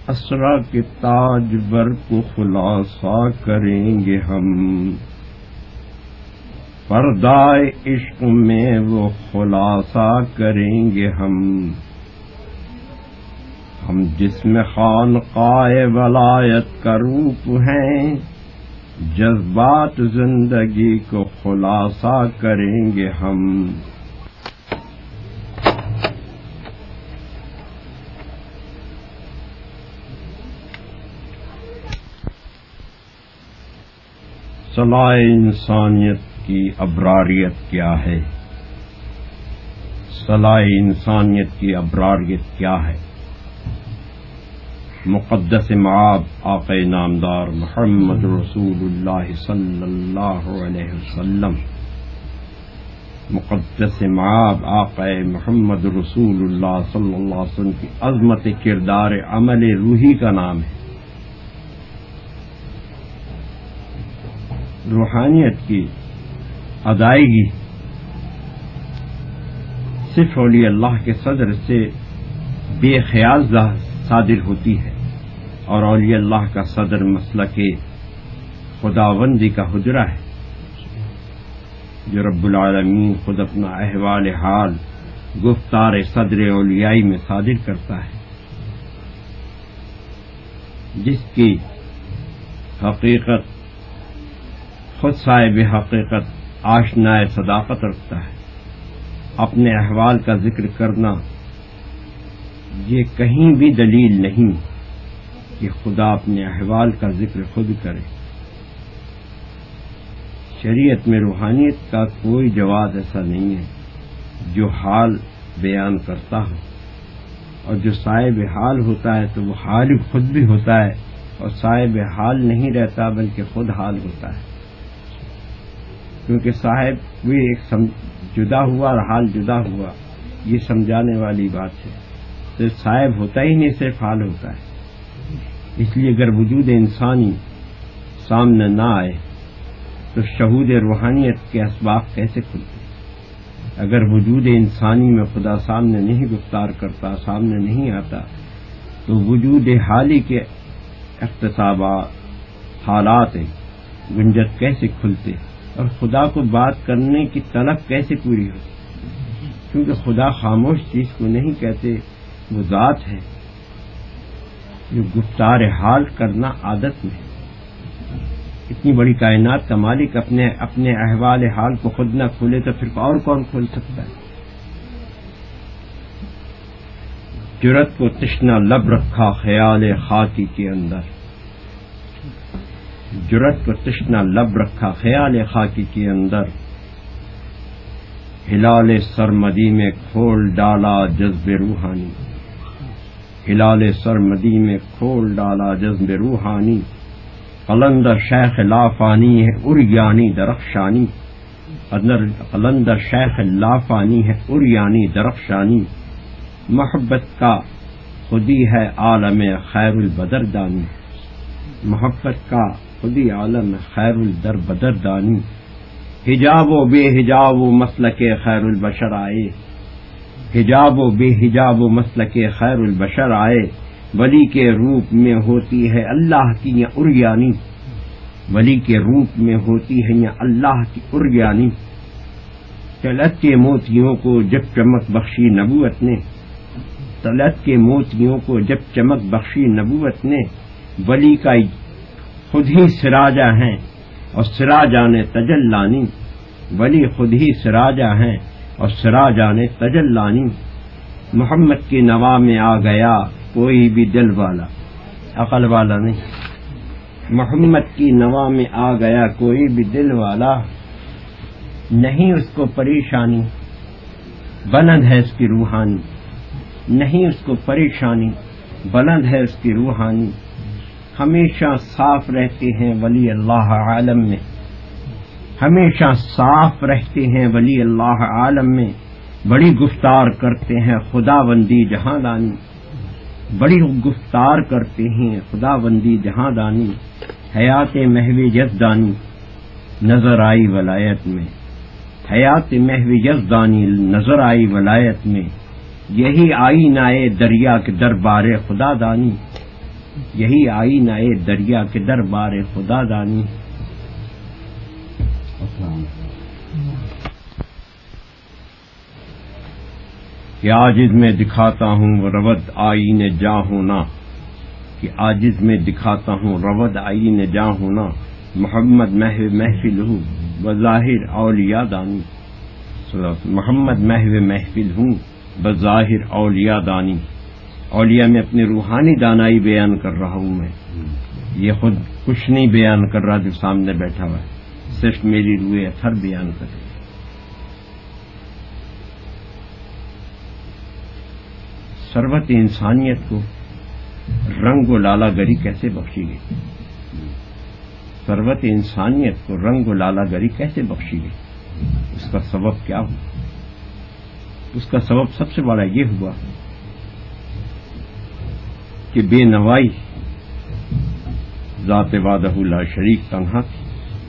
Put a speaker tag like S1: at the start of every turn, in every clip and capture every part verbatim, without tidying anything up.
S1: اسرا کے تاج بر کو خلاصہ کریں گے ہم، پردائے عشق میں وہ خلاصہ کریں گے ہم ہم جس میں خانقاہ ولایت کا روپ ہیں، جذبات زندگی کو خلاصہ کریں گے ہم۔ صلاح انسانیت کی ابراریت کیا ہے؟ صلاح انسانیت کی ابراریت کیا ہے؟ مقدس معاب آقا نامدار محمد رسول اللہ صلی اللہ علیہ وسلم، مقدس معاب آقا محمد رسول اللہ صلی اللہ علیہ وسلم کی عظمت کردار عمل روحی کا نام ہے۔ روحانیت کی ادائیگی صرف اولیاء اللہ کے صدر سے بے خیال صادر ہوتی ہے، اور اولیاء اللہ کا صدر مسلک خداوندی کا حجرہ ہے، جو رب العالمین خود اپنا احوال حال گفتار صدر اولیائی میں صادر کرتا ہے، جس کی حقیقت خود صاحب حقیقت آشنائے صداقت رکھتا ہے۔ اپنے احوال کا ذکر کرنا یہ کہیں بھی دلیل نہیں کہ خدا اپنے احوال کا ذکر خود کرے۔ شریعت میں روحانیت کا کوئی جواز ایسا نہیں ہے جو حال بیان کرتا ہو، اور جو صاحب حال ہوتا ہے تو وہ حال خود بھی ہوتا ہے، اور صاحب حال نہیں رہتا بلکہ خود حال ہوتا ہے، کیونکہ صاحب بھی ایک جدا ہوا اور حال جدا ہوا، یہ سمجھانے والی بات ہے۔ تو صاحب ہوتا ہی نہیں، صرف حال ہوتا ہے۔ اس لیے اگر وجود انسانی سامنے نہ آئے تو شہود روحانیت کے اسباق کیسے کھلتے؟ اگر وجود انسانی میں خدا سامنے نہیں گفتار کرتا، سامنے نہیں آتا، تو وجود حالی کے اقتصابات حالات گنجت کیسے کھلتے، اور خدا کو بات کرنے کی طلب کیسے پوری ہوتی؟ کیونکہ خدا خاموش چیز کو نہیں کہتے، وہ ذات ہے جو گفتار حال کرنا عادت میں ہے۔ اتنی بڑی کائنات کا مالک اپنے اپنے احوال حال کو خود نہ کھولے تو پھر اور کون کھول سکتا ہے؟ جرت کو تشنا لب رکھا خیال خاکی کے اندر، جرت کو تشنا لب رکھا خیال خاکی کے اندر، ہلال سرمدی میں کھول ڈالا جذب روحانی، ہلال سرمدی میں کھول ڈالا جذب روحانی، قلندر شیخ لافانی ہے اریانی درخشانی، قلندر شیخ لافانی ہے اریانی درخشانی، محبت کا خودی ہے عالم خیر البدر دانی، محبت کا خودی عالم خیر الدر بدر دانی، حجاب و بے حجاب و مسلک خیر البشر آئے، حجاب و بے حجاب و مسلک خیر البشر آئے، ولی کے روپ میں ہوتی ہے اللہ کی یا اریانی، ولی کے روپ میں ہوتی ہے یا اللہ کی اریانی، طلعت کے موتیوں کو جب چمک بخشی نبوت نے، طلعت کے موتیوں کو جب چمک بخشی نبوت نے، ولی کا خود ہی سراجہ ہیں اور سراجان تجلانی، ولی خود ہی سراجہ ہیں اور سراجان تجلانی، محمد کی نوا میں آ گیا کوئی بھی دل والا، عقل والا نہیں، محمد کی نوا میں آ گیا کوئی بھی دل والا، نہیں اس کو پریشانی بلند ہے اس کی روحانی، نہیں اس کو پریشانی بلند ہے اس کی روحانی، ہمیشہ صاف رہتے ہیں ولی اللہ عالم میں، ہمیشہ صاف رہتے ہیں ولی اللہ عالم میں، بڑی گفتار کرتے ہیں خدا بندی جہاں دانی، بڑی گفتار کرتے ہیں خدا بندی جہاں دانی، حیات محو یزدانی نظر آئی ولایت میں، حیات محو یزدانی نظر آئی ولایت میں، یہی آئینہ دریا کے دربار خدا دانی، یہی آئینہ اے دریا کے دربار خدا دانی. کہ عاجز میں دکھاتا ہوں وہ رود آئینہ جاں ہونا، کہ عاجز میں دکھاتا ہوں رود آئینہ جاں ہونا، محمد محو محفل ہوں بظاہر اولیاء دانی. محمد محو محفل ہوں بظاہر اولیاء دانی. اولیاء میں اپنی روحانی دانائی بیان کر رہا ہوں میں، یہ خود کچھ نہیں بیان کر رہا جو سامنے بیٹھا ہوا ہے، صرف میری روح اثر بیان کر رہی. ثروت انسانیت کو رنگ و لالا گری کیسے بخشی گئی؟ ثروت انسانیت کو رنگ و لالا گری کیسے بخشی گئی؟ اس کا سبب کیا ہوا؟ اس کا سبب سب سے بڑا یہ ہوا کہ بے نوائی ذات وحدہ لا شریک تنہا تھی.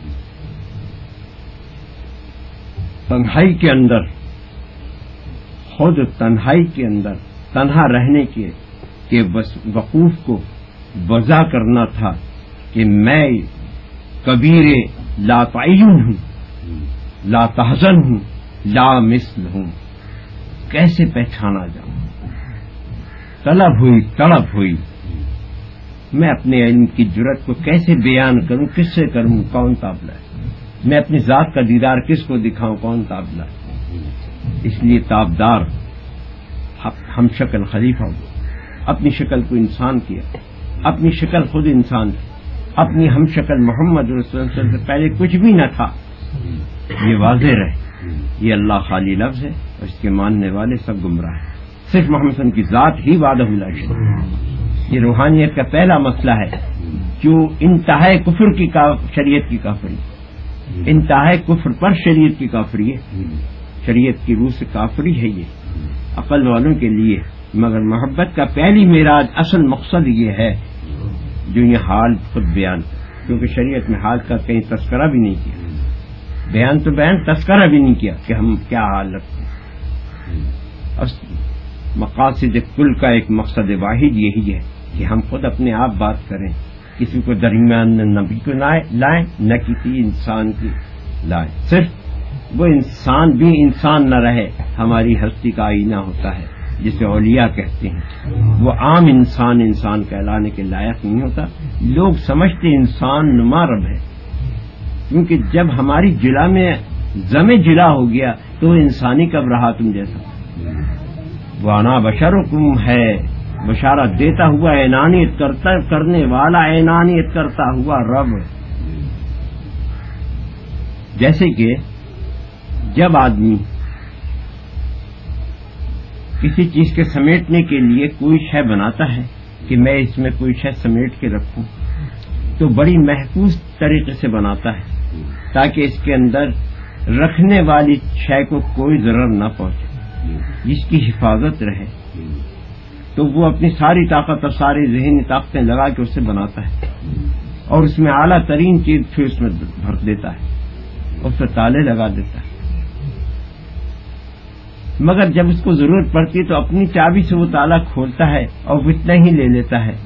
S1: تنہائی کے اندر، خود تنہائی کے اندر تنہا رہنے کے کہ وقوف کو وضع کرنا تھا کہ میں کبیر لا تعین ہوں، لا تحزن ہوں، لا مثل ہوں. کیسے پہچانا جاؤں؟ طلب ہوئی طلب ہوئی میں اپنے علم کی جرت کو کیسے بیان کروں، کس سے کروں، کون تابلا ہے؟ میں اپنی ذات کا دیدار کس کو دکھاؤں، کون تابلا ہے؟ اس لیے تابدار ہم شکل خلیفہ ہو، اپنی شکل کو انسان کیا، اپنی شکل خود انسان تھی، اپنی ہم شکل محمد رسول اللہ صلی اللہ علیہ وسلم سے پہلے کچھ بھی نہ تھا. یہ واضح رہے یہ اللہ خالی لفظ ہے اور اس کے ماننے والے سب گمراہ ہیں. صرف محمد صلی اللہ علیہ وسلم کی ذات ہی وعدہ لا شریک. یہ روحانیت کا پہلا مسئلہ ہے جو انتہائی کفر کی شریعت کی کافری، انتہائی کفر پر شریعت کی کافری ہے. شریعت کی روح سے کافری ہے یہ عقل والوں کے لیے. مگر محبت کا پہلی معراج اصل مقصد یہ ہے جو یہ حال خود بیان، کیونکہ شریعت میں حال کا کہیں تذکرہ بھی نہیں کیا، بیان تو بیان، تذکرہ بھی نہیں کیا کہ ہم کیا حال رکھتے ہیں. مقاصد کل کا ایک مقصد واحد یہی ہے کہ ہم خود اپنے آپ بات کریں، کسی کو درمیان نہ نبی کو لائیں نہ کسی انسان کی لائیں. صرف وہ انسان بھی انسان نہ رہے، ہماری ہستی کا آئینہ ہوتا ہے جسے اولیاء کہتے ہیں. وہ عام انسان انسان کہلانے کے لائق نہیں ہوتا. لوگ سمجھتے انسان نما رب ہے، کیونکہ جب ہماری جلا میں زم جلا ہو گیا تو انسانی کب رہا تم جیسا. وہ انا بشرکم ہے، بشارت دیتا ہوا، اعنانیت کرتا کرنے والا، اعنانیت کرتا ہوا رب. جیسے کہ جب آدمی کسی چیز کے سمیٹنے کے لیے کوئی شے بناتا ہے کہ میں اس میں کوئی شے سمیٹ کے رکھوں، تو بڑی محفوظ طریقے سے بناتا ہے تاکہ اس کے اندر رکھنے والی شے کو کوئی ضرر نہ پہنچے، جس کی حفاظت رہے. تو وہ اپنی ساری طاقت اور ساری ذہنی طاقتیں لگا کے اسے بناتا ہے اور اس میں اعلیٰ ترین چیز پھر اس میں بھر دیتا ہے، اس پہ تالے لگا دیتا ہے. مگر جب اس کو ضرورت پڑتی ہے تو اپنی چابی سے وہ تالا کھولتا ہے اور اتنا ہی لے لیتا ہے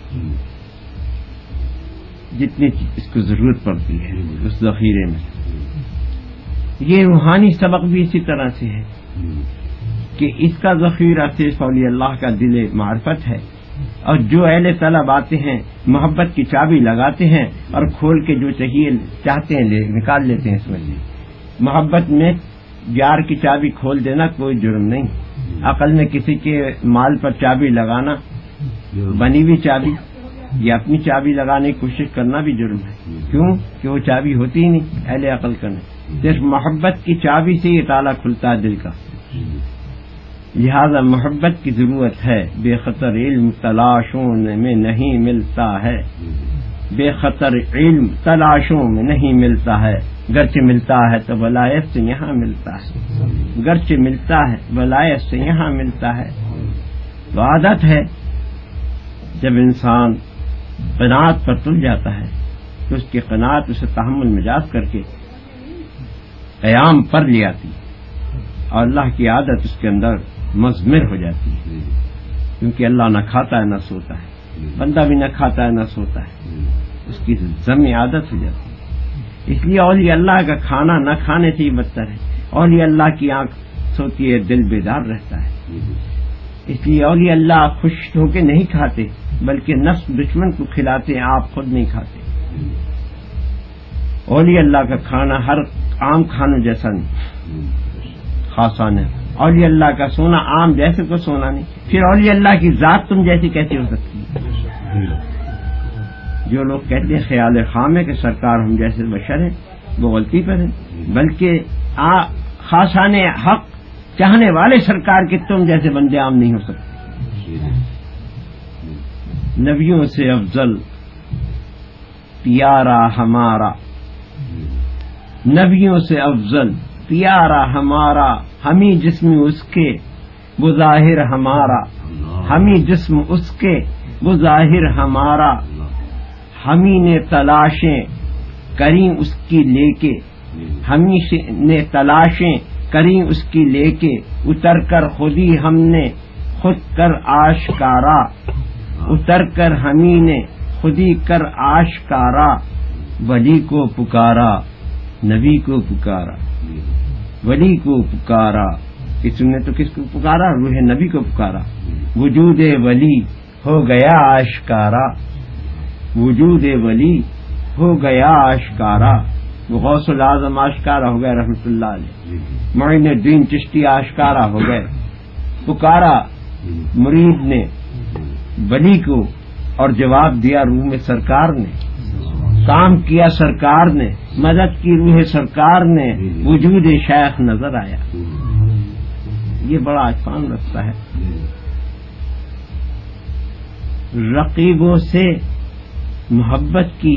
S1: جتنی اس کو ضرورت پڑتی ہے اس ذخیرے میں. یہ روحانی سبق بھی اسی طرح سے ہے کہ اس کا ذخیرہ صرف اولیاء اللہ کا دل معرفت ہے، اور جو اہل طلب آتے ہیں محبت کی چابی لگاتے ہیں اور کھول کے جو چاہیے چاہتے ہیں لے نکال لیتے ہیں. اس میں محبت میں یار کی چابی کھول دینا کوئی جرم نہیں. عقل میں کسی کے مال پر چابی لگانا، بنی ہوئی چابی یا اپنی چابی لگانے کی کوشش کرنا بھی جرم ہے. کیوں کہ وہ چابی ہوتی ہی نہیں اہل عقل کا نہیں. صرف محبت کی چابی سے یہ تالا کھلتا ہے دل کا. لہذا محبت کی ضرورت ہے. بے خطر علم تلاشوں میں نہیں ملتا ہے، بے خطر علم تلاشوں میں نہیں ملتا ہے. گرچہ ملتا ہے تو ولایت سے یہاں ملتا ہے، گرچہ ملتا ہے ولایت سے یہاں ملتا ہے. تو عادت ہے جب انسان قناعت پر تل جاتا ہے تو اس کی قناعت اسے تحمل مجاز کر کے قیام پر لے آتی اور اللہ کی عادت اس کے اندر مضمر ہو جاتی ہے، کیونکہ اللہ نہ کھاتا ہے نہ سوتا ہے. بندہ بھی نہ کھاتا ہے نہ سوتا ہے، اس کی ذم عادت ہو جاتی ہے۔ اس لیے اولیاء اللہ کا کھانا نہ کھانے سے ہی بدتر ہے۔ اولیاء اللہ کی آنکھ سوتی ہے، دل بیدار رہتا ہے۔ اس لیے اولیاء اللہ خوش ہو کے نہیں کھاتے بلکہ نفس دشمن کو کھلاتے ہیں، آپ خود نہیں کھاتے۔ اولیاء اللہ کا کھانا ہر عام کھانوں جیسا نہیں، خاصانہ۔ اولیاء اللہ کا سونا عام جیسے کو سونا نہیں، پھر اولیاء اللہ کی ذات تم جیسی کیسی ہو سکتی ہے؟ جو لوگ کہتے ہیں خیال خام ہے کہ سرکار ہم جیسے بشر ہیں، وہ غلطی پر ہے، بلکہ خاصان حق چاہنے والے سرکار کے تم جیسے بندے عام نہیں ہو سکتے۔ نبیوں سے افضل پیارا ہمارا، نبیوں سے افضل پیارا ہمارا، ہمیں جسم اس کے وہ ظاہر ہمارا، ہمیں جسم اس کے وہ ظاہر ہمارا، ہمیں نے تلاشیں کریں اس کی لے کے، ہمیں نے تلاشیں کریں اس کی لے کے، اتر کر خودی ہم نے خود کر آشکارا، اتر کر ہمیں نے خودی کر آشکارا، ولی کو پکارا نبی کو پکارا، ولی کو پکارا، کس نے تو کس کو پکارا؟ روح نبی کو پکارا۔ وجود ولی ہو گیا آشکارا، وجود ولی ہو گیا آشکارا، غوث العظم آشکارا ہو گئے رحمت اللہ علیہ، معین الدین چشتی آشکارا ہو گئے۔ پکارا مرید نے ولی کو اور جواب دیا روح میں سرکار نے، کام کیا سرکار نے، مدد کی روح سرکار نے، وجود شیخ نظر آیا۔ یہ بڑا آسان رستہ ہے۔ رقیبوں سے محبت کی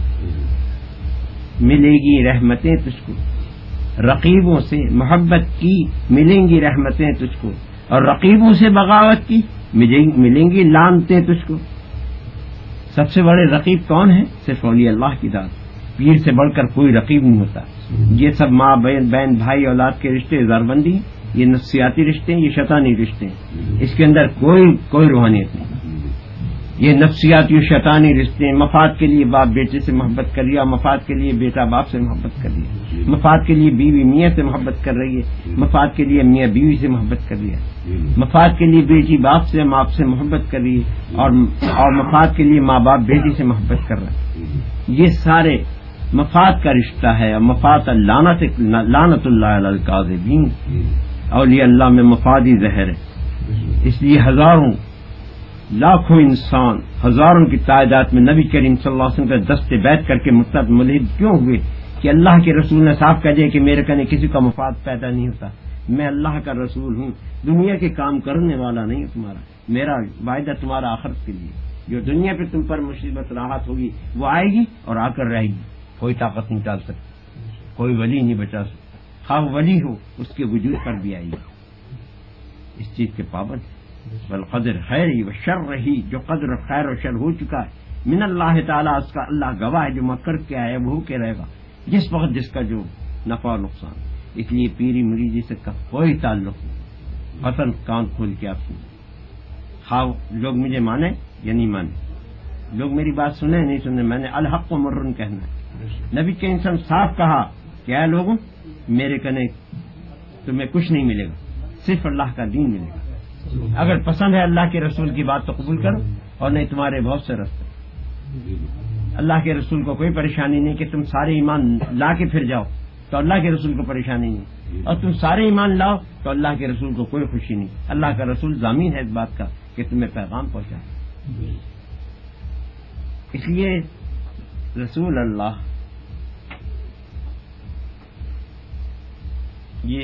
S1: ملے گی رحمتیں تجھ کو، رقیبوں سے محبت کی ملیں گی رحمتیں تجھ کو، اور رقیبوں سے بغاوت کی ملیں گی لعنتیں تجھ کو۔ سب سے بڑے رقیب کون ہیں؟ صرف اولیاء اللہ کی ذات۔ پیر سے بڑھ کر کوئی رقیب نہیں ہوتا۔ یہ سب ماں بہن بہن بھائی اولاد کے رشتے زاربندی، یہ نفسیاتی رشتے ہیں، یہ شیطانی رشتے ہیں، اس کے اندر کوئی کوئی روحانیت نہیں۔ یہ نفسیاتی اور شیطانی رشتے ہیں۔ مفاد کے لیے باپ بیٹے سے محبت کر رہا، مفاد کے لیے بیٹا باپ سے محبت کر رہی ہے، مفاد کے لیے بیوی میاں سے محبت کر رہی ہے، مفاد کے لیے میاں بیوی سے محبت کر رہی ہے، مفاد کے لیے بیٹی باپ سے ماں سے محبت کر رہی ہے، اور اور مفاد کے لیے ماں باپ بیٹی سے محبت کر رہا ہے۔ یہ سارے مفاد کا رشتہ ہے، اور مفاد لعنت لعنت اللہ علی الکاذبین۔ اولیاء اللہ میں مفادی زہر ہے۔ اس لیے ہزاروں لاکھوں انسان، ہزاروں کی تعداد میں نبی کریم صلی اللہ علیہ وسلم کا دست بیعت کر کے مرتد ملحد کیوں ہوئے؟ کہ اللہ کے رسول نے صاف کہہ دیا کہ میرے کنے کسی کا مفاد پیدا نہیں ہوتا، میں اللہ کا رسول ہوں، دنیا کے کام کرنے والا نہیں ہوں تمہارا، میرا وعدہ تمہارا آخرت کے لیے، جو دنیا پہ تم پر مصیبت راحت ہوگی وہ آئے گی اور آ کر رہے گی، کوئی طاقت نہیں ڈال سکتی، کوئی ولی نہیں بچا سکتا، خواہ ولی ہو اس کے وجود پر بھی آئے گی۔ اس چیز کے پابند بالقدر خیر ہی و شر رہی، جو قدر خیر و شر ہو چکا ہے من اللہ تعالیٰ، اس کا اللہ گواہ ہے، جو مکر کے آئے وہ کے رہے گا جس وقت جس کا جو نفع و نقصان۔ اس لیے پیری مریدی سے کا کوئی تعلق نہیں، وطن کان کھول کے آپ سنیں، خواہ لوگ مجھے مانے یا نہیں مانے، لوگ میری بات سنیں نہیں سنیں، میں نے الحق و مرن کہنا ہے۔ نبی کے انسان صاف کہا کہ اے لوگوں میرے کنے تمہیں کچھ نہیں ملے گا، صرف اللہ کا دین ملے گا، اگر پسند ہے اللہ کے رسول کی بات تو قبول کرو، اور نہیں تمہارے بہت سے راستے۔ اللہ کے رسول کو کوئی پریشانی نہیں کہ تم سارے ایمان لا کے پھر جاؤ، تو اللہ کے رسول کو پریشانی نہیں، اور تم سارے ایمان لاؤ تو اللہ کے رسول کو کوئی خوشی نہیں۔ اللہ کا رسول ضامین ہے اس بات کا کہ تمہیں پیغام پہنچائے۔ اس لیے رسول اللہ یہ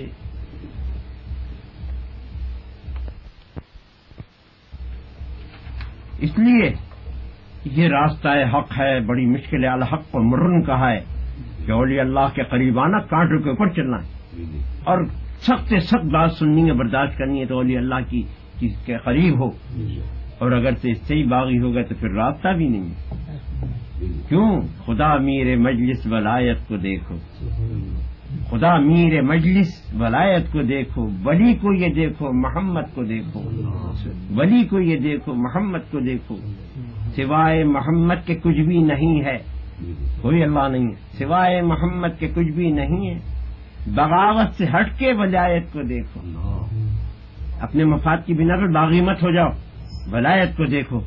S1: اس لیے یہ راستہ حق ہے، بڑی مشکل ہے، الحق و مرن کہا ہے کہ اولیاء اللہ کے قریب آنا، کانٹوں کے اوپر چلنا ہے، اور سخت سے سخت بات سننی ہے، برداشت کرنی ہے تو اولیاء اللہ کی چیز کے قریب ہو، اور اگر سے اس سے ہی باغی ہو گئے تو پھر راستہ بھی نہیں ہے۔ کیوں؟ خدا میر مجلس ولایت کو دیکھو، خدا میر مجلس ولایت کو دیکھو، ولی کو یہ دیکھو محمد کو دیکھو، ولی کو یہ دیکھو محمد کو دیکھو، سوائے محمد کے کچھ بھی نہیں ہے، کوئی اللہ نہیں ہے، سوائے محمد کے کچھ بھی نہیں ہے، بغاوت سے ہٹ کے ولایت کو دیکھو، اپنے مفاد کی بنا پر باغی مت ہو جاؤ، ولایت کو دیکھو۔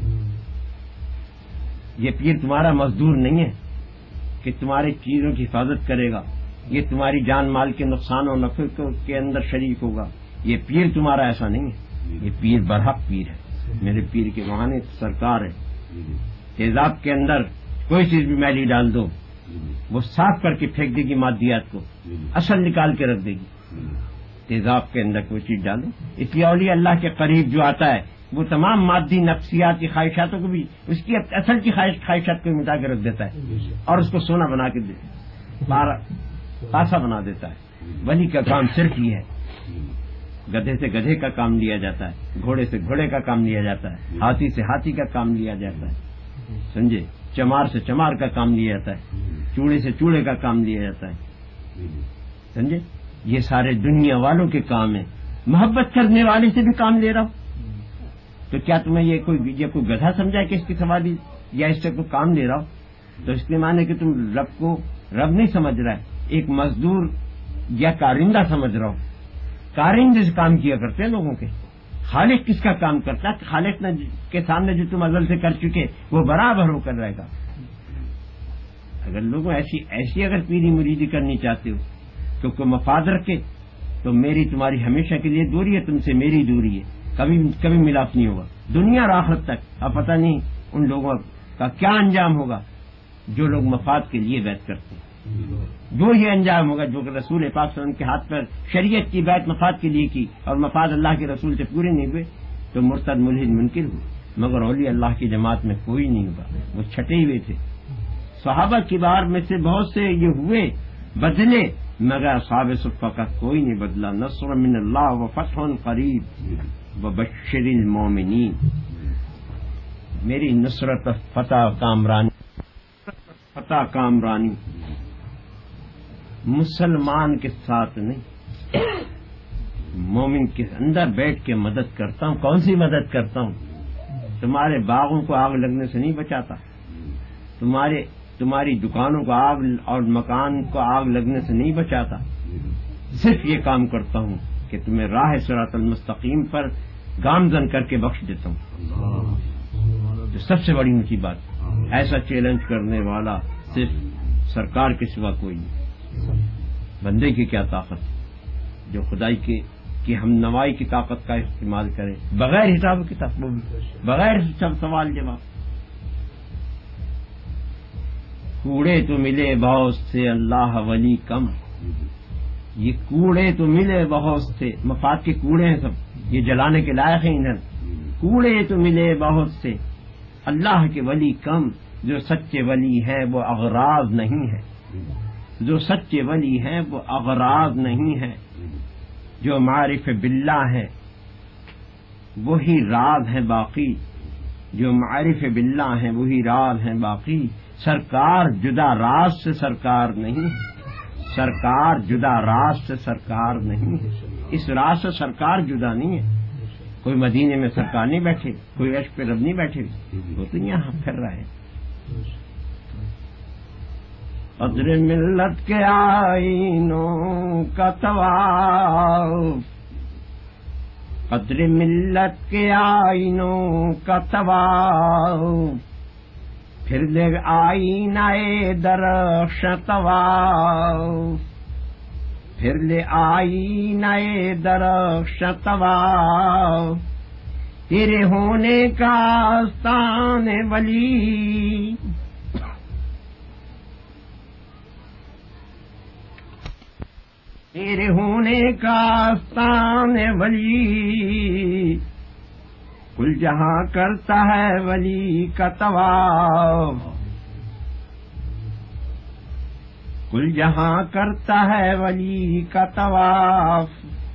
S1: یہ پیر تمہارا مزدور نہیں ہے کہ تمہاری چیزوں کی حفاظت کرے گا، یہ تمہاری جان مال کے نقصان و نفع کے اندر شریک ہوگا، یہ پیر تمہارا ایسا نہیں ہے، یہ پیر برحق پیر ہے، میرے پیر کے معنی سرکار ہے۔ تیزاب کے اندر کوئی چیز بھی میلی ڈال دو، وہ صاف کر کے پھینک دے گی مادیات کو، اصل نکال کے رکھ دے گی۔ تیزاب کے اندر کوئی چیز ڈالو، اس لیے اولیاء اللہ کے قریب جو آتا ہے وہ تمام مادی نفسیات کی خواہشاتوں کو بھی اس کی اصل کی خواہش خواہشات کو مٹا کے رکھ دیتا ہے اور اس کو سونا بنا کے پاسا بنا دیتا ہے۔ ولی کا کام صرف یہ ہے، گدھے سے گدھے کا کام لیا جاتا ہے، گھوڑے سے گھوڑے کا کام لیا جاتا ہے، ہاتھی سے ہاتھی کا کام لیا جاتا ہے، سمجھے، چمار سے چمار کا کام لیا جاتا ہے، چوڑے سے چوڑے کا کام لیا جاتا ہے، سمجھے، یہ سارے دنیا والوں کے کام ہیں۔ محبت کرنے والے سے بھی کام لے رہا ہوں تو کیا تمہیں یہ کوئی یہ کوئی گدھا سمجھا کہ اس کی سواری یا اس سے کوئی کام لے رہا ہو؟ تو اس کے معنی کہ تم رب کو رب نہیں سمجھ رہا ہے، ایک مزدور یا کارندہ سمجھ رہا ہو۔ کارندے سے کام کیا کرتے ہیں لوگوں کے، خالق کس کا کام کرتا ہے؟ خالق کے سامنے جو تم ازل سے کر چکے وہ برابر ہو کر رہے گا۔ اگر لوگوں ایسی ایسی اگر پیری مریدی کرنی چاہتے ہو تو کوئی مفاد رکھے تو میری تمہاری ہمیشہ کے لیے دوری ہے، تم سے میری دوری ہے، کبھی کبھی ملاپ نہیں ہوگا دنیا اور آخرت تک۔ اب پتہ نہیں ان لوگوں کا کیا انجام ہوگا جو لوگ مفاد کے لیے بیعت کرتے ہیں، جو یہ انجام ہوگا جو کہ رسول پاک صلی اللہ علیہ وسلم کے ہاتھ پر شریعت کی بیعت مفاد کے لیے کی اور مفاد اللہ کے رسول سے پورے نہیں ہوئے تو مرتد ملحد منکر ہوئے، مگر اولیاء اللہ کی جماعت میں کوئی نہیں ہوگا، وہ چھٹے ہوئے تھے۔ صحابہ کی بار میں سے بہت سے یہ ہوئے بدلے، مگر اصحاب صفہ کا کوئی نہیں بدلا۔ نصر من اللہ و فتح قریب وبشر المومنین، میری نصرت فتح کامرانی فتح کامرانی مسلمان کے ساتھ نہیں، مومن کے اندر بیٹھ کے مدد کرتا ہوں۔ کون سی مدد کرتا ہوں؟ تمہارے باغوں کو آگ لگنے سے نہیں بچاتا، تمہارے تمہاری دکانوں کو آگ اور مکان کو آگ لگنے سے نہیں بچاتا، صرف یہ کام کرتا ہوں کہ تمہیں راہ صراط المستقیم پر گامزن کر کے بخش دیتا ہوں۔ جو سب سے بڑی اونچی بات، ایسا چیلنج کرنے والا صرف سرکار کے سوا کوئی نہیں۔ بندے کی کیا طاقت جو خدائی کے کی ہم نوائی کی طاقت کا استعمال کرے بغیر حساب کتاب، بغیر سوال جواب۔ کوڑے تو ملے بہت سے اللہ ولی کم، یہ کوڑے تو ملے بہت سے، مفاد کے کوڑے ہیں سب، یہ جلانے کے لائق ہیں ادھر۔ کوڑے تو ملے بہت سے اللہ کے ولی کم، جو سچے ولی ہیں وہ اغراض نہیں ہے، جو سچے ولی ہیں وہ اغراض نہیں ہے، جو معرف باللہ ہے وہی راز ہے باقی، جو معرف باللہ ہیں وہی راز ہیں باقی۔ سرکار جدا راز سے سرکار نہیں ہے، سرکار جدا راز سے سرکار نہیں ہے، اس راز سے سرکار جدا نہیں ہے۔ کوئی مدینے میں سرکار نہیں بیٹھے، کوئی عرش پہ رب نہیں بیٹھے، وہ تو یہاں پھر رہے۔ قدر ملت کے آئینوں کا طواف، قدر ملت کے آئینوں کا طواف، پھر لے آئینہ درخش طواف، پھر لے آئینہ درخش طواف، تیرے ہونے کا آستان ولی، تیرے ہونے کا آستان ولی، کل جہاں کرتا ہے ولی کا طواف، کل جہاں کرتا ہے ولی کا طواف۔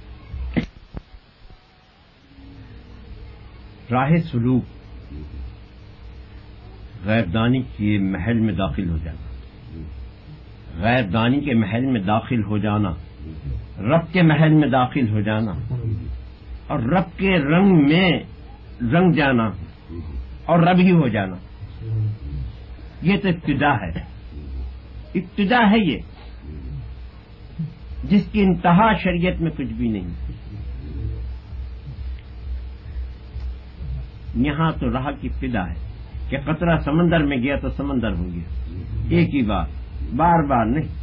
S1: راہ سلوک غیب دانی کے محل میں داخل ہو جانا، غیر دانی کے محل میں داخل ہو جانا، رب کے محل میں داخل ہو جانا اور رب کے رنگ میں رنگ جانا اور رب ہی ہو جانا، یہ تو ابتدا ہے، ابتدا ہے یہ، جس کی انتہا شریعت میں کچھ بھی نہیں۔ یہاں تو راہ کی ابتدا ہے کہ قطرہ سمندر میں گیا تو سمندر ہو گیا، ایک ہی بار، بار بار نہیں۔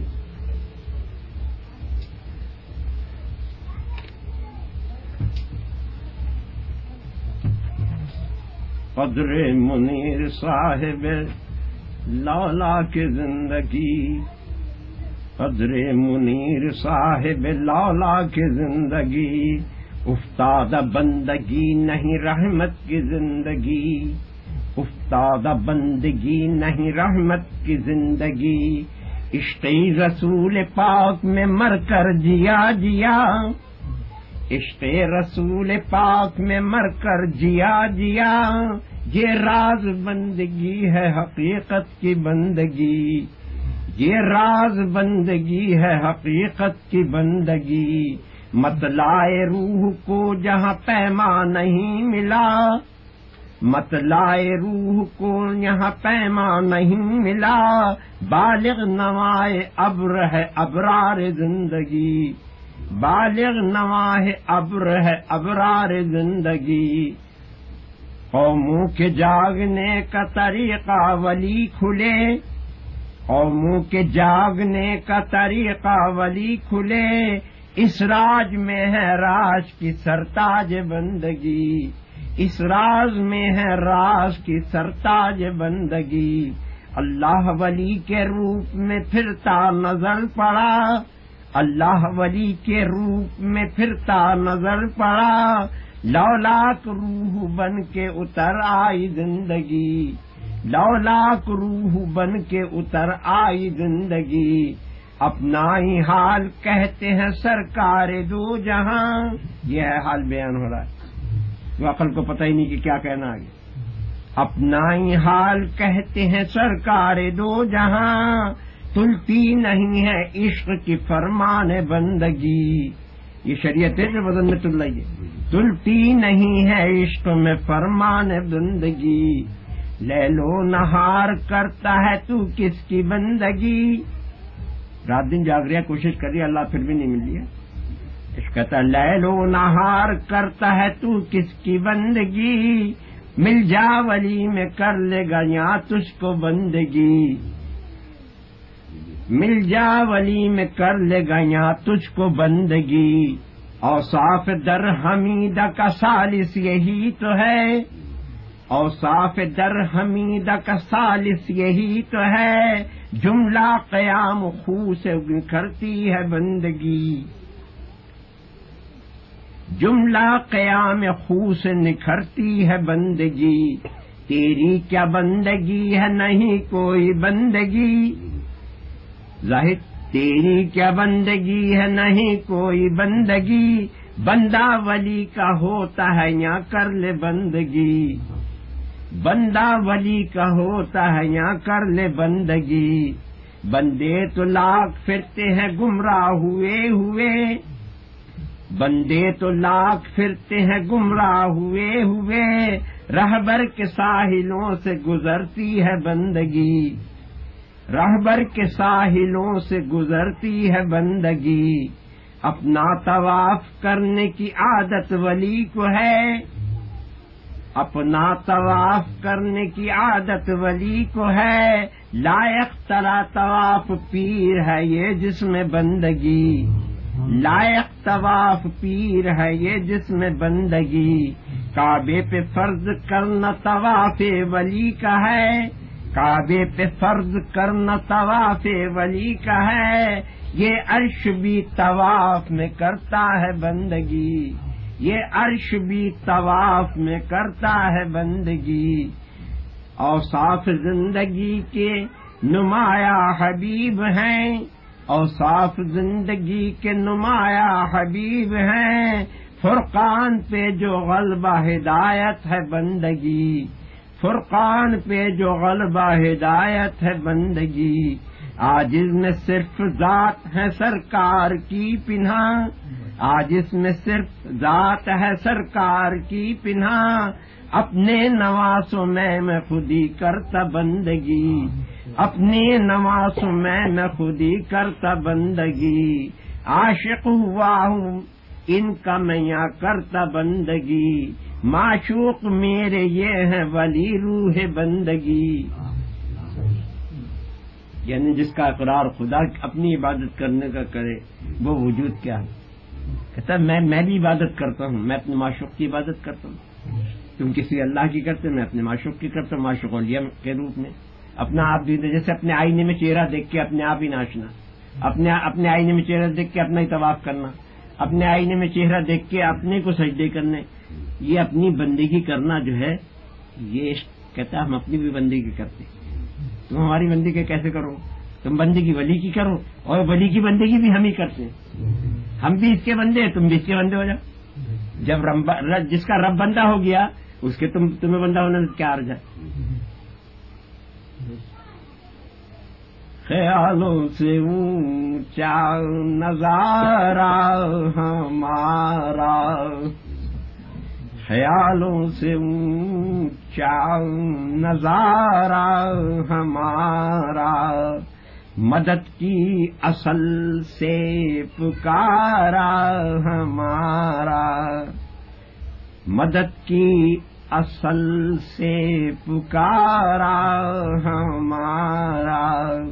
S1: قدر منیر صاحب لالا کی زندگی، قدر منیر صاحب لالا کی زندگی، افتاد بندگی نہیں رحمت کی زندگی، افتاد بندگی نہیں رحمت کی زندگی، عشق رسول پاک میں مر کر جیا جیا، عشق رسول پاک میں مر کر جیا جیا، یہ راز بندگی ہے حقیقت کی بندگی، یہ راز بندگی ہے حقیقت کی بندگی، مطلع روح کو جہاں پیما نہیں ملا، مطلع روح کو یہاں پیما نہیں ملا، بالغ نوائے ابر ہے ابرار زندگی، بالغ نواہ ابر ہے ابرار زندگی، قوموں کے جاگنے کا طریقہ ولی کھلے، قوموں کے جاگنے کا طریقہ ولی کھلے، اس راج میں ہے راج کی سرتاج بندگی، اس راز میں ہے راز کی سرتاج بندگی، اللہ ولی کے روپ میں پھرتا نظر پڑا، اللہ ولی کے روپ میں پھرتا نظر پڑا، لولاک روح بن کے اتر آئی زندگی، لولاک روح بن کے اتر آئی زندگی، اپنا ہی حال کہتے ہیں سرکار دو جہاں، یہ ہے حال بیان ہو رہا ہے، وہ عقل کو پتہ ہی نہیں کہ کیا کہنا آگے، اپنا ہی حال کہتے ہیں سرکار دو جہاں، تلتی نہیں ہے عشق کی فرمان بندگی، یہ شریعت ہے جو وزن میں تل رہی ہے، تلتی نہیں ہے عشق میں فرمان بندگی، لیل و نہار کرتا ہے تو کس کی بندگی، رات دن جاگ رہا کوشش کر رہی اللہ پھر بھی نہیں مل رہی ہے، عشق کہتا لیل و نہار کرتا ہے تو کس کی بندگی، مل جا ولی میں کر لے گا یا تجھ کو بندگی، مل جا ولی میں کر لے گا یا تجھ کو بندگی، اوصاف در حمیدہ کا ثالث یہی تو ہے، اوصاف در حمیدہ کا ثالث یہی تو ہے، جملہ قیام خو سے نکھرتی ہے بندگی، جملہ قیام خو سے نکھرتی ہے بندگی، تیری کیا بندگی ہے نہیں کوئی بندگی، ظاہر تیری کیا بندگی ہے نہیں کوئی بندگی، بندہ ولی کا ہوتا ہے یا کر لے بندگی، بندہ ولی کا ہوتا ہے یا کر لے بندگی، بندے تو لاکھ پھرتے ہیں گمراہ ہوئے ہوئے، بندے تو لاکھ پھرتے ہیں گمراہ ہوئے ہوئے، رہبر کے ساحلوں سے گزرتی ہے بندگی، رہبر کے ساحلوں سے گزرتی ہے بندگی، اپنا طواف کرنے کی عادت ولی کو ہے، اپنا طواف کرنے کی عادت ولی کو ہے، لائق ترا طواف پیر ہے یہ جس میں بندگی، لائق طواف پیر ہے یہ جس میں بندگی، کعبے پہ فرض کرنا طواف ولی کا ہے، کعبے پہ فرض کرنا طواف ولی کا ہے، یہ عرش بھی طواف میں کرتا ہے بندگی، یہ عرش بھی طواف میں کرتا ہے بندگی، اوصاف زندگی کے نمایاں حبیب ہیں، اوصاف زندگی کے نمایاں حبیب ہیں، فرقان پہ جو غلبہ ہدایت ہے بندگی، فرقان پہ جو غلبہ ہدایت ہے بندگی، آج اس میں صرف ذات ہے سرکار کی پنہا، آج اس میں صرف ذات ہے سرکار کی پنہا، اپنے نواسوں میں میں خود ہی کرتا بندگی، اپنے نواسوں میں میں خود ہی کرتا بندگی، عاشق ہوا ہوں ان کا میں یہاں کرتا بندگی، معشوق میرے یہ ہے ولی روح بندگی۔ یعنی جس کا اقرار خدا اپنی عبادت کرنے کا کرے وہ وجود کیا ہے؟ کہتا ہے میں میں بھی عبادت کرتا ہوں، میں اپنے معشوق کی عبادت کرتا ہوں، تم کسی اللہ کی کرتے میں اپنے معشوق کی کرتا ہوں، معشوق اولیاء کے روپ میں اپنا آپ بھی، جیسے اپنے آئینے میں چہرہ دیکھ کے اپنے آپ ہی ناچنا، اپنے اپنے آئینے میں چہرہ دیکھ کے اپنا ہی طواف کرنا، اپنے آئینے میں چہرہ دیکھ کے اپنے کو سجدے کرنے، یہ اپنی بندگی کرنا جو ہے یہ کہتا ہے ہم اپنی بھی بندگی کرتے، تم ہماری بندگی کیسے کرو؟ تم بندگی ولی کی کرو، اور ولی کی بندگی بھی ہم ہی کرتے ہیں، ہم بھی اس کے بندے ہیں، تم بھی اس کے بندے ہو جاؤ۔ جب رب جس کا رب بندہ ہو گیا اس کے تم تمہیں بندہ ہونے سے کیا عرض ہے؟ خیالوں سے اونچا نظارہ ہمارا، خیالوں سے اونچا نظارہ ہمارا، مدد کی اصل سے پکارا ہمارا، مدد کی اصل سے پکارا ہمارا،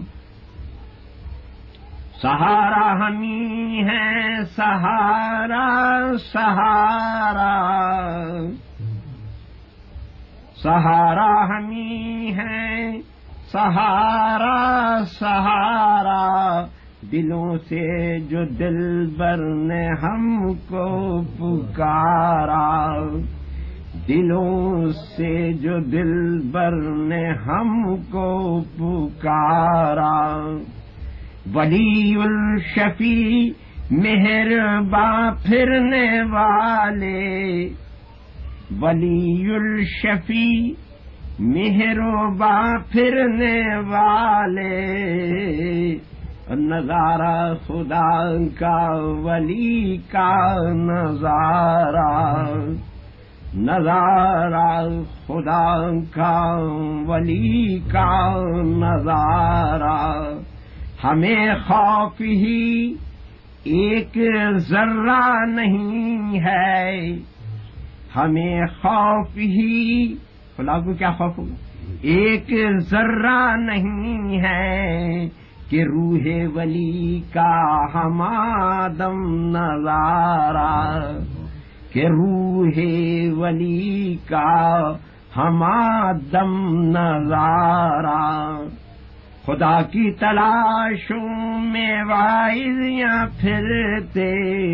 S1: سہارا ہمیں ہے سہارا سہارا، سہارا ہمیں ہے سہارا سہارا، دلوں سے جو دل بر نے ہم کو پکارا، دلوں سے جو دل بر نے ہم کو پکارا، ولی الشفیع مہرباں پھرنے والے، ولی الشفیع مہرباں پھرنے والے، نظارہ خدا کا ولی کا نظارہ، نظارہ خدا کا ولی کا نظارہ، ہمیں خوف ہی ایک ذرہ نہیں ہے، ہمیں خوف ہی، خدا کو کیا خوف ہوگا؟ ایک ذرہ نہیں ہے کہ روح ولی کا ہمادم نظارہ، کہ روح ولی کا ہمادم نظارہ، خدا کی تلاشوں میں واعظیاں پھرتے،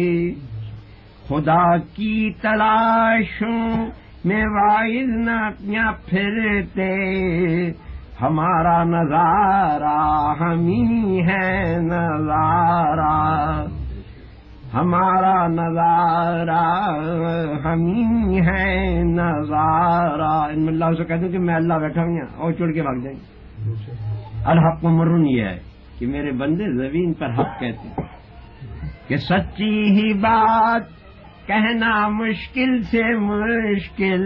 S1: خدا کی تلاشوں میں واعظیاں پھرتے، ہمارا نظارہ ہمیں ہے نظارہ، ہمارا نظارہ ہمیں ہے نظارہ۔ ان میں اللہ سے کہہ دوں کہ میں اللہ بیٹھا ہوں یہاں اور چڑ کے بھاگ جائیں گے۔ الحق مرن یہ ہے کہ میرے بندے زمین پر حق کہتے ہیں کہ سچی ہی بات کہنا مشکل سے مشکل،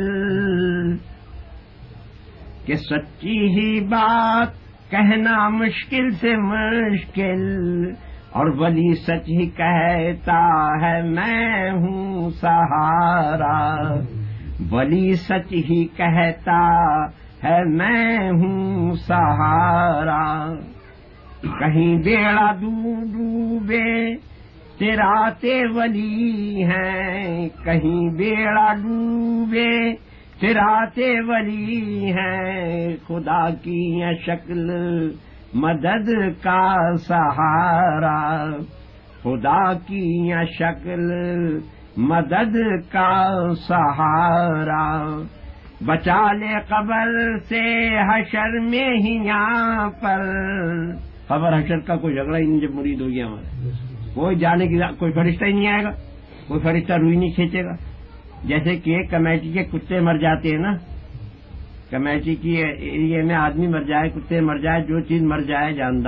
S1: کہ سچی ہی بات کہنا مشکل سے مشکل، اور ولی سچ ہی کہتا ہے میں ہوں سہارا، ولی سچ ہی کہتا ہے میں ہوں سہارا، کہیں بیڑا ڈوبے تراتے ولی ہیں، کہیں بیڑا ڈوبے تراتے ولی ہیں، خدا کی یہ شکل مدد کا سہارا، خدا کی یہ شکل مدد کا سہارا، بچا لے قبر سے حشر میں ہی یہاں پر، قبر حشر کا کوئی جھگڑا ہی نہیں جب مرید ہو گیا ہمارا، کوئی جانے کی کوئی فرشتہ ہی نہیں آئے گا، کوئی فرشتہ روئی نہیں کھینچے گا۔ جیسے کہ کمیٹی کے کتے مر جاتے ہیں نا، کمیٹی کی ایریے میں آدمی مر جائے، کتے مر جائے، جو چیز مر جائے جاندار،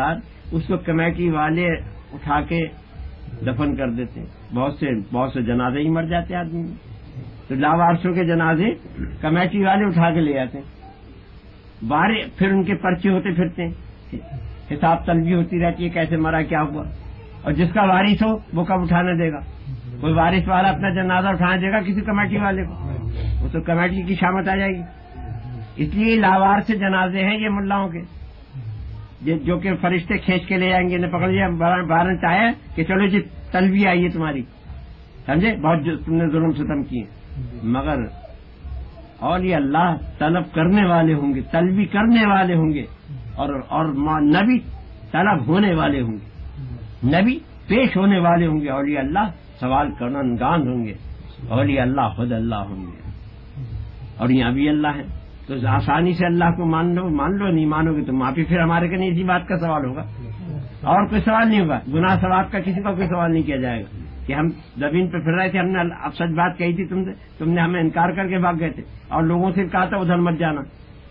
S1: اس کو کمیٹی والے اٹھا کے دفن کر دیتے ہیں. بہت سے بہت سے جنازے ہی مر جاتے آدمی میں. تو لاوارثوں کے جنازے کمیٹی والے اٹھا کے لے آتے ہیں. بارے پھر ان کے پرچے ہوتے پھرتے ہیں, حساب طلبی ہوتی رہتی ہے کیسے مرا کیا ہوا. اور جس کا وارث ہو وہ کب اٹھانے دے گا؟ کوئی وارث والا اپنا جنازہ اٹھانے دے گا کسی کمیٹی والے کو؟ وہ تو کمیٹی کی شامت آ جائے گی. اس لیے لاوار سے جنازے ہیں یہ ملاؤں کے, جو کہ فرشتے کھینچ کے لے جائیں گے. نے پکڑ لیا وارنٹ آیا کہ چلو جی طلبی آئی ہے تمہاری, سمجھے بہت تم نے ظلم ستم کیے. مگر اولیاء اللہ طلب کرنے والے ہوں گے, طلبی کرنے والے ہوں گے, اور اور نبی طلب ہونے والے ہوں گے, نبی پیش ہونے والے ہوں گے. اولیاء اللہ سوال کنندگان ہوں گے, اولیاء اللہ خود اللہ ہوں گے. اور یہاں بھی اللہ ہے تو آسانی سے اللہ کو مان لو, مان لو نہیں مانو گے تو معافی. پھر ہمارے کہیں اسی بات کا سوال ہوگا, اور کوئی سوال نہیں ہوگا. گناہ ثواب کا کسی کا کوئی سوال نہیں کیا جائے گا کہ ہم زمین پہ پھر رہے تھے, ہم نے اب سچ بات کہی تھی تم سے, تم نے ہمیں انکار کر کے بھاگ گئے تھے اور لوگوں سے کہا تھا ادھر مت جانا.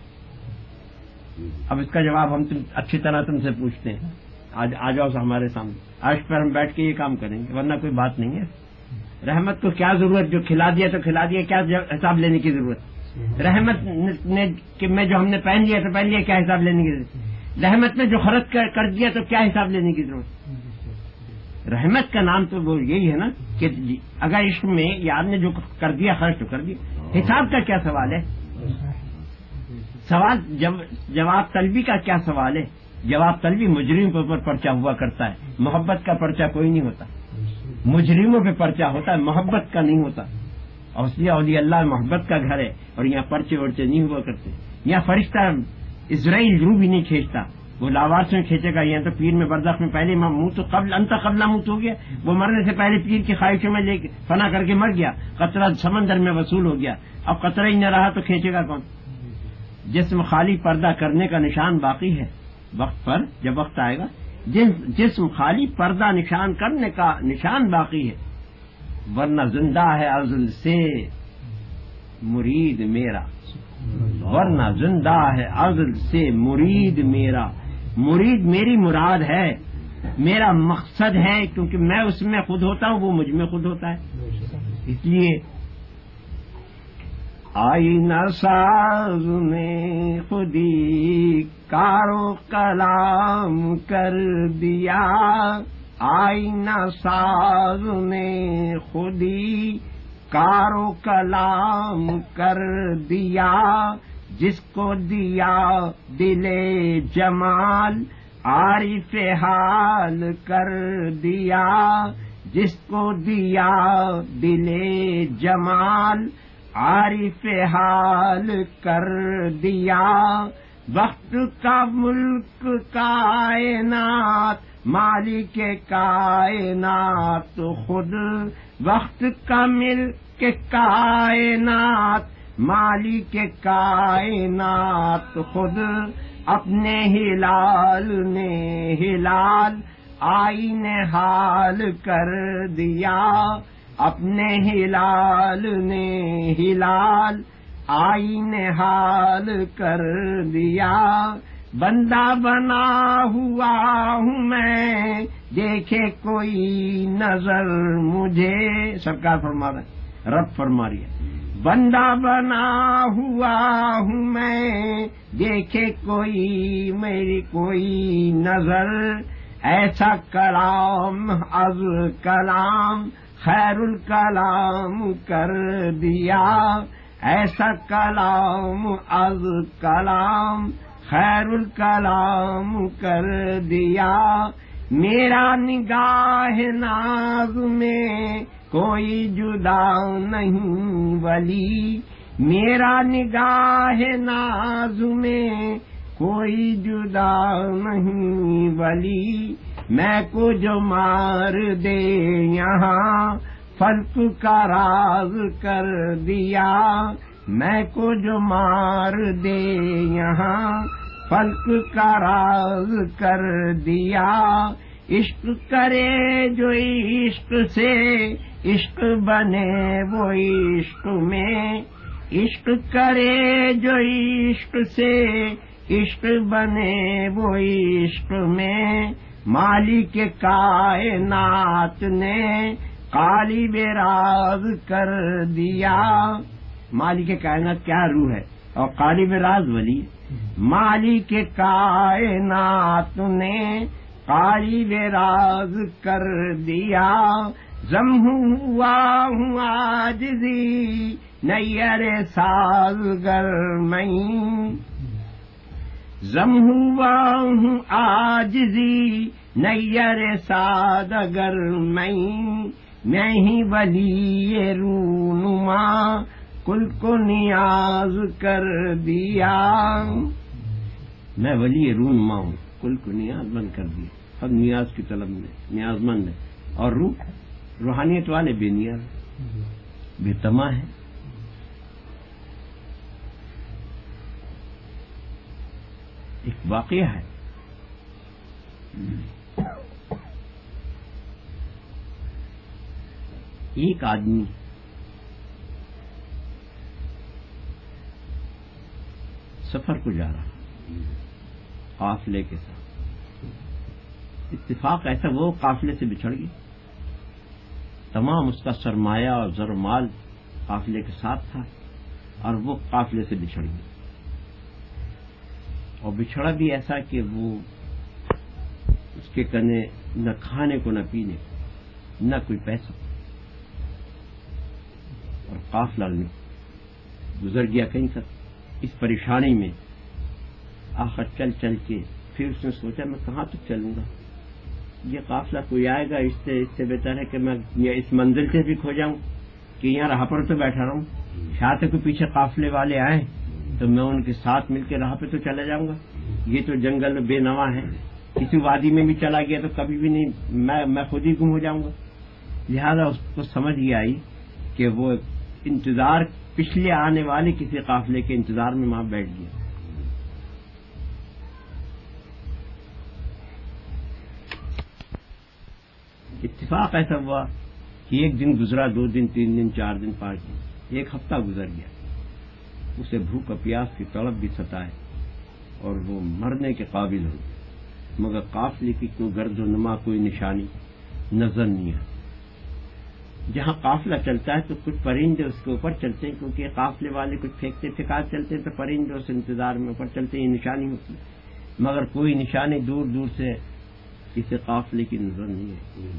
S1: اب اس کا جواب ہم تم اچھی طرح تم سے پوچھتے ہیں. آج آ جاؤ ہمارے سامنے, عرش پر ہم بیٹھ کے یہ کام کریں گے, ورنہ کوئی بات نہیں ہے. رحمت کو کیا ضرورت, جو کھلا دیا تو کھلا دیا, کیا حساب لینے کی ضرورت. رحمت میں جو ہم نے پہن لیا تو پہن لیا, کیا حساب لینے کی ضرورت. رحمت میں جو خرچ کر دیا تو کیا حساب لینے کی ضرورت. رحمت کا نام تو وہ یہی ہے نا کہ اگر عشق میں یار نے جو کر دیا خرچ تو کر دیا, حساب کا کیا سوال ہے. سوال جواب طلبی کا کیا سوال ہے. جواب طلبی مجرم کے اوپر پرچہ ہوا کرتا ہے, محبت کا پرچہ کوئی نہیں ہوتا. مجرموں پہ پرچہ ہوتا ہے, محبت کا نہیں ہوتا. اور اس لیے اولیاء اللہ محبت کا گھر ہے, اور یہاں پرچے ورچے نہیں ہوا کرتے. یہاں فرشتہ اسرائیل یوں بھی نہیں کھینچتا, وہ لاوارس میں کھینچے گا. یہاں تو پیر میں برزخ میں پہلے منہ تو قبل انت قبل موت ہو گیا, وہ مرنے سے پہلے پیر کی خواہشوں میں لے کے فنا کر کے مر گیا. قطرہ سمندر میں وصول ہو گیا, اب قطرہ ہی نہ رہا تو کھینچے گا کون. جسم خالی پردہ کرنے کا نشان باقی ہے, وقت پر جب وقت آئے گا جسم خالی پردہ نشان کرنے کا نشان باقی ہے, ورنہ زندہ ہے ازل سے مرید میرا, ورنہ زندہ ہے ازل سے مرید میرا. مرید میری مراد ہے, میرا مقصد ہے, کیونکہ میں اس میں خود ہوتا ہوں, وہ مجھ میں خود ہوتا ہے. اس لیے آئینہ ساز نے خودی کارو کلام کر دیا, آئینہ ساز نے خودی کارو کلام کر دیا. جس کو دیا دل جمال عارف حال کر دیا, جس کو دیا دل جمال عارف حال کر دیا. وقت کا ملک کائنات مالک کائنات خود, وقت کا ملک کائنات مالک کائنات خود. اپنے ہلال نے ہلال آئین حال کر دیا, اپنے ہلال نے ہلال آئین حال کر دیا. بندہ بنا ہوا ہوں میں دیکھے کوئی نظر مجھے, سرکار فرما رہے رب فرما رہی ہے. بندہ بنا ہوا ہوں میں دیکھے کوئی میری کوئی نظر. ایسا کلام از کلام خیر الکلام کر دیا, ایسا کلام از کلام خیر الکلام کر دیا. میرا نگاہ ناز میں کوئی جدا نہیں ولی, میرا نگاہ ناز میں کوئی جدا نہیں ولی. میں کو جو مار دے یہاں فلک کا راز کر دیا, میں کو جو مار دے یہاں فلک کا راز کر دیا. عشق کرے جو عشق سے عشق بنے وہ عشق میں, عشق کرے جو عشق سے عشق بنے وہ عشق میں. مالک کائنات نے قالب راز کر دیا. مالک کائنات کیا روح ہے اور قالب راز ولی. مالک کائنات نے قالب راز کر دیا. زم ہوا ہوں عاجزی نیر سازگر میں. زم ہوا ہوں عاجزی نیر سازگر میں. میں ہی ولی رونما کل کو نیاز کر دیا. میں ولی رونما ہوں کل کو نیاز مند کر دیا. سب نیاز کی طلب میں نیاز مند ہے. اور روح روحانیت والے بے نیاز بے تما ہے. ایک واقعہ ہے. ایک آدمی سفر کو جا رہا قافلے کے ساتھ. اتفاق ایسا وہ قافلے سے بچھڑ گئی. تمام اس کا سرمایہ اور زر و مال قافلے کے ساتھ تھا اور وہ قافلے سے بچھڑ گئی. اور بچھڑا بھی ایسا کہ وہ اس کے کنے نہ کھانے کو نہ پینے کو نہ کوئی پیسہ. اور قافلہ گزر گیا کہیں تک. اس پریشانی میں آخر چل چل کے پھر اس نے سوچا میں کہاں تک چلوں گا. یہ قافلہ کوئی آئے گا اس سے اس سے بہتر ہے کہ میں اس منزل سے بھی کھو جاؤں کہ یہاں راہ پر تو بیٹھا رہوں. شاید کوئی پیچھے قافلے والے آئیں تو میں ان کے ساتھ مل کے راہ پہ تو چلا جاؤں گا. یہ تو جنگل میں بے نوا ہے. کسی وادی میں بھی چلا گیا تو کبھی بھی نہیں میں میں خود ہی گم ہو جاؤں گا. لہذا اس کو سمجھ یہ آئی کہ وہ انتظار پچھلے آنے والے کسی قافلے کے انتظار میں وہاں بیٹھ گیا. اتفاق ایسا ہوا کہ ایک دن گزرا, دو دن, تین دن, چار دن, پانچ دن, ایک ہفتہ گزر گیا. اسے بھوک پیاس کی تڑپ بھی ستائے اور وہ مرنے کے قابل ہو گیا. مگر قافلے کی کوئی گرد و نما کوئی نشانی نظر نہیں آتی. جہاں قافلہ چلتا ہے تو کچھ پرندے اس کے اوپر چلتے ہیں کیونکہ قافلے والے کچھ پھینکتے پھینکا چلتے ہیں تو پرندے اس انتظار میں اوپر چلتے ہیں. یہ نشانی ہوتی ہے مگر کوئی نشانی دور دور سے کسی قافلے کی نظر نہیں ہے.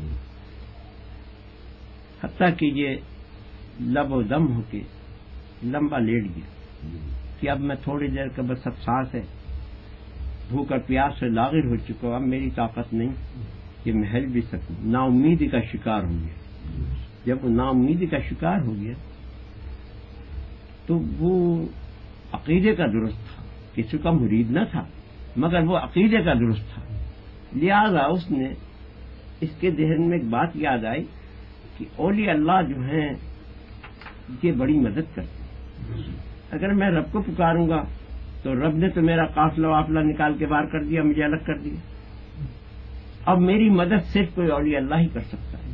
S1: حتیٰ کہ یہ لب و دم ہو کے لمبا لیٹ گیا کہ اب میں تھوڑی دیر کا بس اب سانس ہے, بھوک اور پیاس سے لاغر ہو چکا ہوں, اب میری طاقت نہیں کہ میں ہل بھی سکوں. نا امیدی کا شکار ہو گیا. جب وہ نا امیدی کا شکار ہو گیا تو وہ عقیدے کا درست تھا, کسی کا مرید نہ تھا مگر وہ عقیدے کا درست تھا. لہذا اس نے اس کے ذہن میں ایک بات یاد آئی کہ اولیاء اللہ جو ہیں یہ بڑی مدد کرتے ہیں. اگر میں رب کو پکاروں گا تو رب نے تو میرا قافلہ وافلہ نکال کے باہر کر دیا, مجھے الگ کر دیا. اب میری مدد صرف کوئی اولیاء اللہ ہی کر سکتا ہے.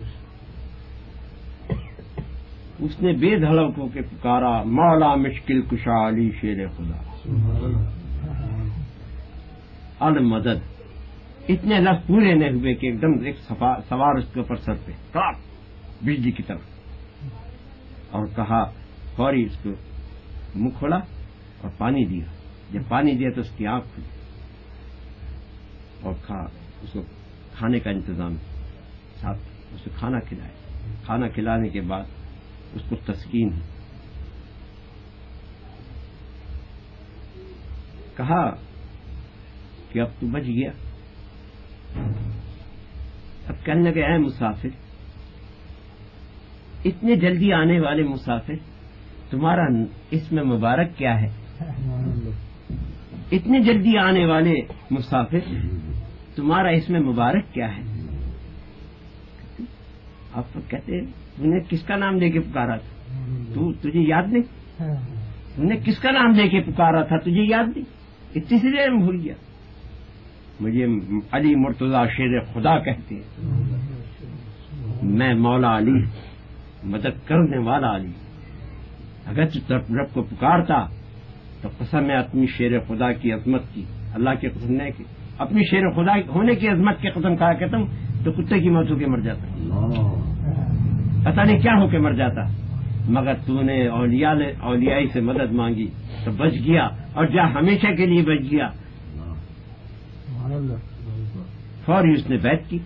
S1: اس نے بے دھڑک ہو کے پکارا, مولا مشکل کشا علی شیر خدا المدد. اتنے لفظ پورے نہیں ہوئے کہ ایک دم ایک سوار اس کے اوپر سر پہ ٹاپ بجلی کی طرف اور کہا, فوری اس کو منہ کھولا اور پانی دیا. جب پانی دیا تو اس کی آنکھ کھلی اور کھا اس کو کھانے کا انتظام ساتھ اسے کھانا کھلایا. کھانا کھلانے کے بعد اس کو تسکین کہا کہ اب تو بچ گیا. اب کہنے لگے اے مسافر, اتنے جلدی آنے والے مسافر, تمہارا اسم مبارک کیا ہے؟ اتنے جلدی آنے والے مسافر, تمہارا اسم مبارک کیا ہے؟ آپ کہتے ہیں تم نے کس کا نام لے کے پکارا تھا؟ تو تجھے یاد نہیں؟ تم نے کس کا نام لے کے پکارا تھا تجھے یاد نہیں؟ اتنی سی دیر میں بھول گیا. مجھے علی مرتضی شیر خدا کہتے ہیں. میں مولا علی, مدد کرنے والا علی. اگر تو رب کو پکارتا تو قسم ہے اپنی شیر خدا کی عظمت کی, اللہ کے قسم نے کی اپنی شیر خدا ہونے کی عظمت کے قسم کھایا کرتا ہوں تو کتے کی موت ہو کے مر جاتا، پتہ نہیں کیا ہو کے مر جاتا، مگر تو نے اولیاء اولیائی سے مدد مانگی تو بچ گیا، اور جا ہمیشہ کے لیے بچ گیا۔ فوری اس نے بیعت کی،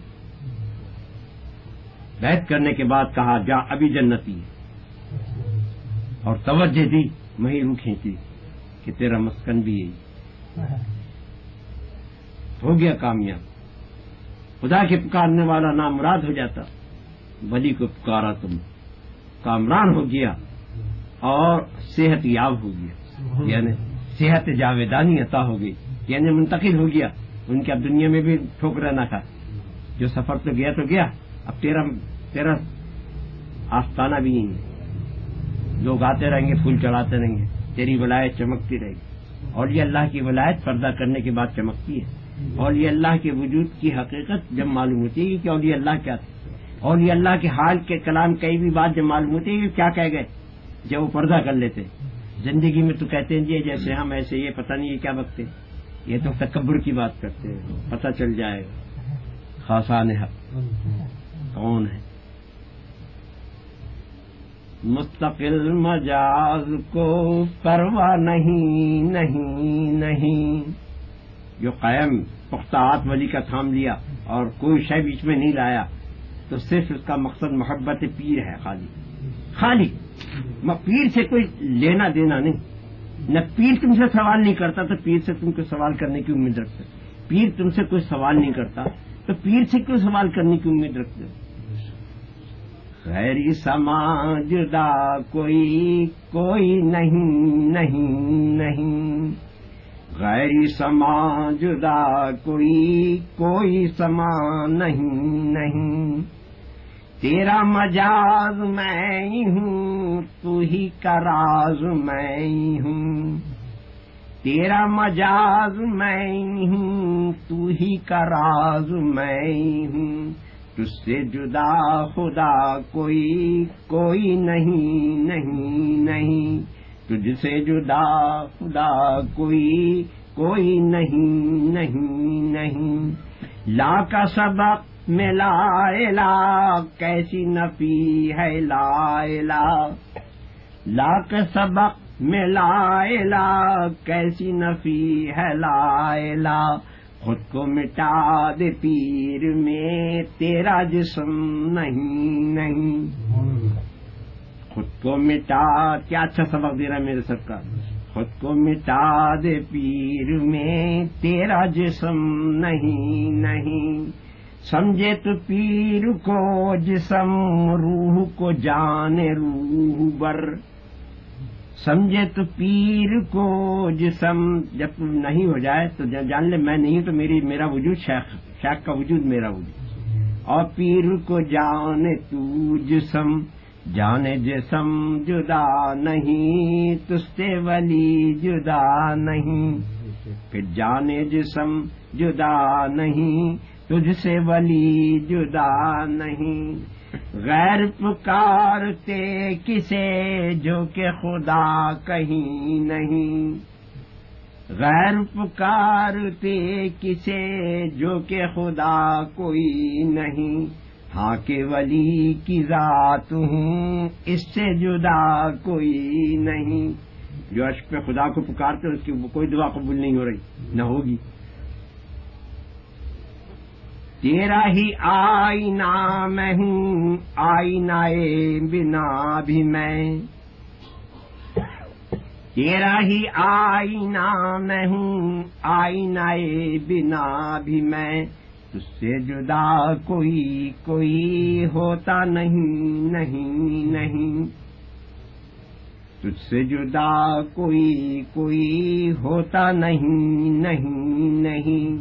S1: بیعت کرنے کے بعد کہا جا ابھی جنتی ہے، اور توجہ دی وہیں روح کھینچی کہ تیرا مسکن بھی یہی، ہو گیا کامیاب۔ خدا کے پکارنے والا نام مراد ہو جاتا، ولی کو پکارا تم کامران ہو گیا اور صحت یاب ہو گیا، یعنی صحت جاویدانی عطا ہو گئی، یعنی منتقل ہو گیا۔ ان کے اب دنیا میں بھی ٹھوکرا نہ کھا، جو سفر تو گیا تو گیا، اب تیرا تیرا آستانہ بھی نہیں ہے، لوگ آتے رہیں گے، پھول چڑھاتے رہیں گے، تیری ولایت چمکتی رہے گی۔ اور یہ اللہ کی ولایت پردہ کرنے کے بعد چمکتی ہے، اور یہ اللہ کے وجود کی حقیقت جب معلوم ہوتی ہے کہ اور یہ اللہ کیا تھا، اور یہ اللہ کے حال کے کلام کئی بھی بات جب معلوم ہوتی ہے کہ کیا کہہ گئے، جب وہ پردہ کر لیتے۔ زندگی میں تو کہتے ہیں جی جیسے ہم ایسے، یہ پتہ نہیں یہ کیا بکتے، یہ تو تکبر کی بات کرتے ہیں، پتہ چل جائے گا خاصان حق کون ہے۔ مستقل مجاز کو پرواہ نہیں نہیں نہیں، جو قائم پختہ ہاتھ ولی کا تھام لیا اور کوئی شے بیچ میں نہیں لایا تو صرف اس کا مقصد محبت پیر ہے، خالی خالی پیر سے کوئی لینا دینا نہیں، نہ پیر تم سے سوال نہیں کرتا تو پیر سے تم کو سوال کرنے کی امید رکھتے، پیر تم سے کوئی سوال نہیں کرتا تو پیر سے کیوں سوال کرنے کی امید رکھتے۔ غیری سما جدا کوئی کوئی نہیں نہیں نہیں، غیری سما جدا کوئی کوئی سما نہیں نہیں، تیرا مجاز میں ہی ہوں تو ہی کا راز میں ہی ہوں، تیرا مجاز میں ہی ہوں تو ہی کا راز میں ہی ہوں، تجھ سے جدا خدا کوئی کوئی نہیں نہیں نہیں، تجھ سے جدا خدا کوئی کوئی نہیں نہیں نہیں، لا کا سبق میں لا الہ کیسی نفی ہے لا الہ، لا کا سبق میں لا الہ کیسی نفی ہے لا الہ، خود کو مٹا دے پیر میں تیرا جسم نہیں نہیں، خود کو مٹا، کیا اچھا سبق دے رہا ہے میرے سرکار، خود کو مٹا دے پیر میں تیرا جسم نہیں نہیں، سمجھے تو پیر کو جسم روح کو جان روح بر، سمجھے تو پیر کو جسم، جب نہیں ہو جائے تو جان لے میں نہیں تو میری میرا وجود شیخ، شیخ کا وجود میرا وجود، اور پیر کو جانے تو جسم، جانے جسم جدا نہیں تجھ سے ولی جدا نہیں، پھر جانے جسم جدا نہیں تجھ سے ولی جدا نہیں، غیر پکارتے کسے جو کہ خدا کہیں نہیں، غیر پکارتے کسے جو کہ خدا کوئی نہیں، ہاں کہ ولی کی ذات ہوں اس سے جدا کوئی نہیں، جو عشق پہ خدا کو پکارتے اس کی کوئی دعا قبول نہیں ہو رہی، نہ ہوگی۔ تیرا ہی آئینہ میں ہوں آئینہ بنا بھی میں، تیرا ہی آئینہ میں ہوں آئینہ بنا بھی میں، تجھ سے جدا کوئی کوئی ہوتا نہیں نہیں نہیں، تجھ سے جدا کوئی کوئی ہوتا نہیں نہیں نہیں،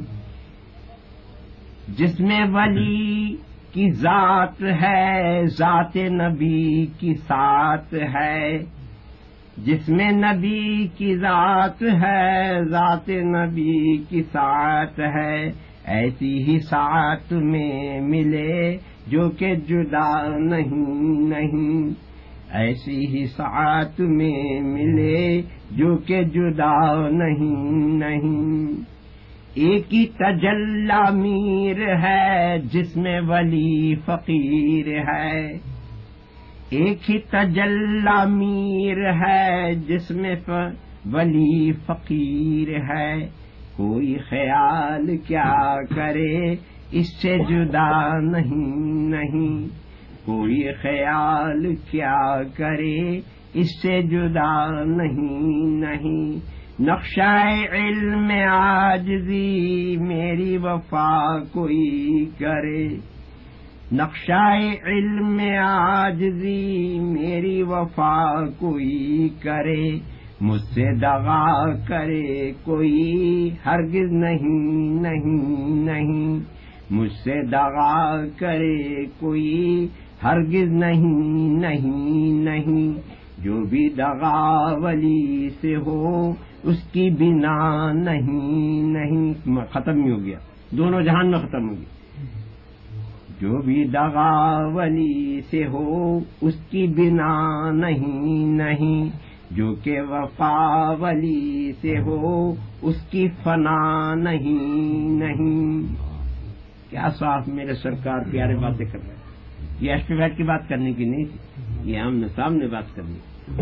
S1: جس میں ولی کی ذات ہے ذات نبی کی ساتھ ہے، جس میں نبی کی ذات ہے ذات نبی کی ساتھ ہے، ایسی ہی ساتھ میں ملے جو کہ جدا نہیں نہیں، ایسی ہی ساتھ میں ملے جو کہ جدا نہیں نہیں، ایک ہی تجلی میر ہے جس میں ولی فقیر ہے، ایک ہی تجلی میر ہے جس میں ولی فقیر ہے، کوئی خیال کیا کرے اس سے جدا نہیں نہیں، کوئی خیال کیا کرے اس سے جدا نہیں نہیں، نقشہ علم عاجزی میری وفا کوئی کرے، نقشہ علم عاجزی میری وفا کوئی کرے، مجھ سے دغا کرے کوئی ہرگز نہیں نہیں نہیں، مجھ سے دغا کرے کوئی ہرگز نہیں نہیں نہیں، جو بھی دغا ولی سے ہو اس کی بنا نہیں نہیں، ختم ہی ہو گیا، دونوں جہان میں ختم ہو گیا، جو بھی دغا ولی سے ہو اس کی بنا نہیں نہیں، جو کہ وفا ولی سے ہو اس کی فنا نہیں نہیں۔ کیا صاف میرے سرکار پیارے باتیں کر رہے ہیں، یہ اشفیغیت کی بات کرنے کی نہیں تھی، یہ ہم نے سامنے بات کرنی۔